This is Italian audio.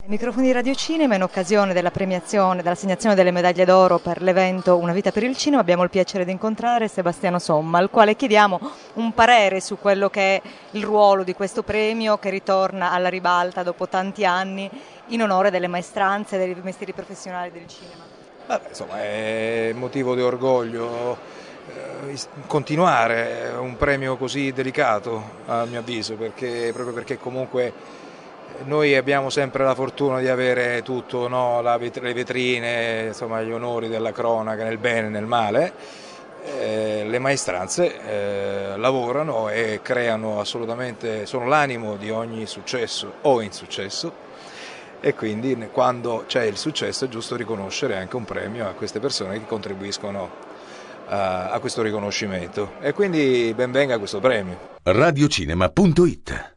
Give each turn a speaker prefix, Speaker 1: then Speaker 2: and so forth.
Speaker 1: Ai microfoni di Radio Cinema, in occasione della premiazione, dell'assegnazione delle medaglie d'oro per l'evento Una vita per il cinema, abbiamo il piacere di incontrare Sebastiano Somma, al quale chiediamo un parere su quello che è il ruolo di questo premio che ritorna alla ribalta dopo tanti anni in onore delle maestranze e dei mestieri professionali del cinema.
Speaker 2: Insomma, è motivo di orgoglio continuare un premio così delicato, a mio avviso, proprio perché comunque noi abbiamo sempre la fortuna di avere tutto, no? Le vetrine, insomma, gli onori della cronaca nel bene e nel male. Le maestranze lavorano e creano assolutamente, sono l'animo di ogni successo o insuccesso, e quindi quando c'è il successo è giusto riconoscere anche un premio a queste persone che contribuiscono a questo riconoscimento, e quindi ben venga questo premio.
Speaker 3: Radiocinema.it